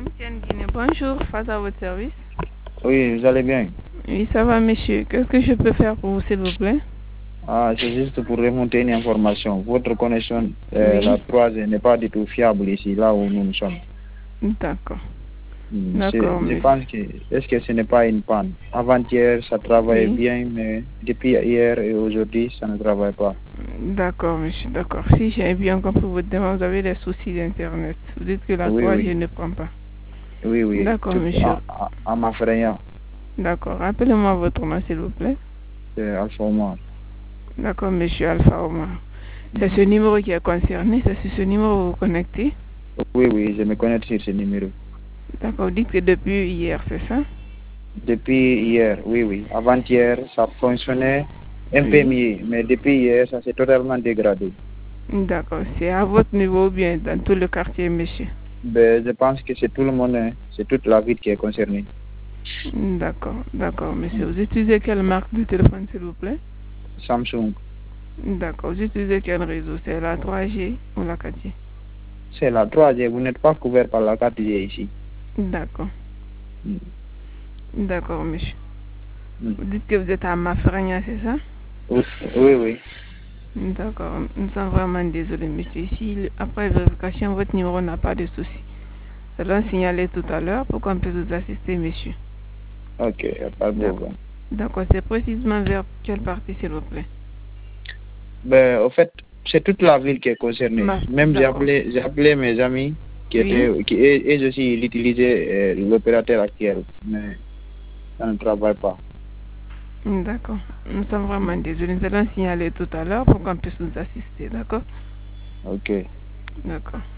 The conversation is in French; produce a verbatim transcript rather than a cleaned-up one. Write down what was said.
M T N Guinée, bonjour, face à votre service. Oui, vous allez bien? Oui, ça va, monsieur. Qu'est-ce que je peux faire pour vous, s'il vous plaît? Ah, c'est juste pour remonter une information. Votre connexion, euh, Oui. la trois G n'est pas du tout fiable ici, là où nous sommes. D'accord. Hmm, D'accord, c'est- Je monsieur. pense que, est-ce que ce n'est pas une panne? Avant-hier, ça travaillait Oui. bien, mais depuis hier et aujourd'hui, ça ne travaille pas. D'accord, monsieur, d'accord. Si j'ai bien compris votre demande, vous avez des soucis d'Internet. Vous dites que la Oui, trois G oui, ne prend pas. oui, oui, D'accord, tout monsieur. en, en, en m'affrayant. D'accord. Rappelez-moi votre nom, s'il vous plaît. C'est Alpha Omar. D'accord, monsieur Alpha Omar. C'est ce numéro qui est concerné, c'est sur ce numéro que vous vous connectez. Oui, oui, je me connecte sur ce numéro. D'accord, vous dites que depuis hier, c'est ça? Depuis hier, oui, oui. Avant-hier, ça fonctionnait un peu Oui. mieux, mais depuis hier, ça s'est totalement dégradé. D'accord. C'est à votre niveau ou bien dans tout le quartier, monsieur? Ben, je pense que c'est tout le monde, hein. C'est toute la ville qui est concernée. D'accord, d'accord, monsieur. Vous utilisez quelle marque de téléphone, s'il vous plaît? Samsung, D'accord. Vous utilisez quel réseau? C'est la trois G ou la quatre G? c'est la trois G. Vous n'êtes pas couvert par la quatre G ici. D'accord. Mm. D'accord, monsieur. Mm. Vous dites que vous êtes à Mafrania, c'est ça? Oui, oui, oui. D'accord. Nous sommes vraiment désolés, monsieur. Ici, après vérification, votre numéro n'a pas de souci. Je l'ai signalé tout à l'heure pour qu'on puisse vous assister, monsieur. Ok, y a pas de D'accord. problème. D'accord. C'est précisément vers quelle partie, s'il vous plaît? Ben, au fait, c'est toute la ville qui est concernée. Ma... Même j'ai D'accord. appelé, j'ai appelé mes amis qui Oui. étaient, qui et, et aussi ils utilisaient euh, l'opérateur actuel, mais ça ne travaille pas. D'accord. Nous sommes vraiment désolés. Nous allons signaler tout à l'heure pour qu'on puisse nous assister. D'accord? Ok. D'accord.